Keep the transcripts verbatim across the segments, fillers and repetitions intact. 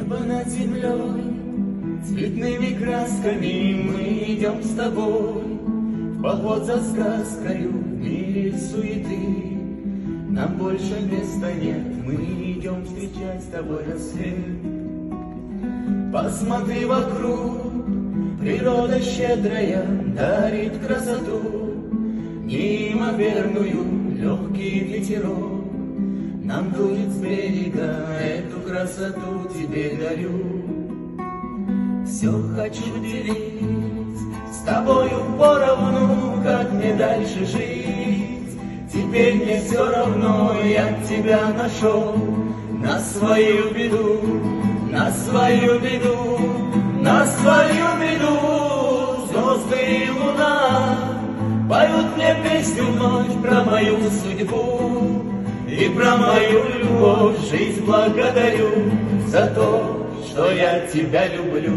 Небо над землей, цветными красками мы идем с тобой в поход за сказкою в мире суеты. Нам больше места нет, мы идем встречать с тобой рассвет. Посмотри вокруг, природа щедрая дарит красоту, неимоверную, легкий ветерок нам дует с берега, эту красоту тебе дарю. Все хочу делить с тобою поровну, как мне дальше жить. Теперь мне все равно, я тебя нашел на свою беду, на свою беду, на свою беду. Звезды и луна поют мне песню вновь про мою судьбу и про мою любовь. Жизнь благодарю за то, что я тебя люблю.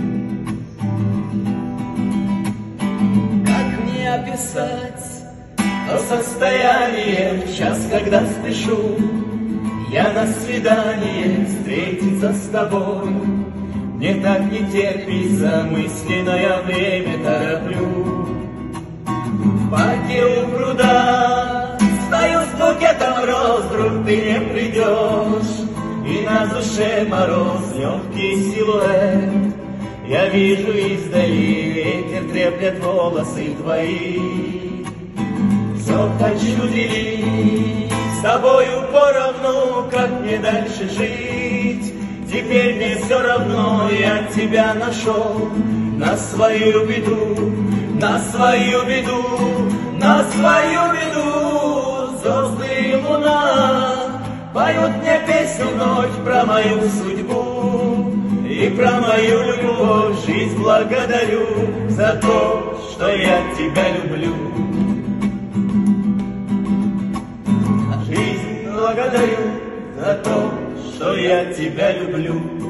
Как мне описать то состояние в час, когда спешу я на свидание встретиться с тобой? Мне так не терпится, мысленное время тороплю. В парке у пруда стою с букетом роз, вдруг ты не придешь, и на душе мороз, легкий силуэт. Я вижу издали, ветер треплет волосы твои. Все хочу делить с тобою поровну, как мне дальше жить. Теперь мне все равно, я тебя нашел на свою беду, на свою беду, на свою беду. Звезды и луна поют мне песню вновь про мою судьбу и про мою любовь. Жизнь благодарю за то, что я тебя люблю. Жизнь благодарю за то, что я тебя люблю.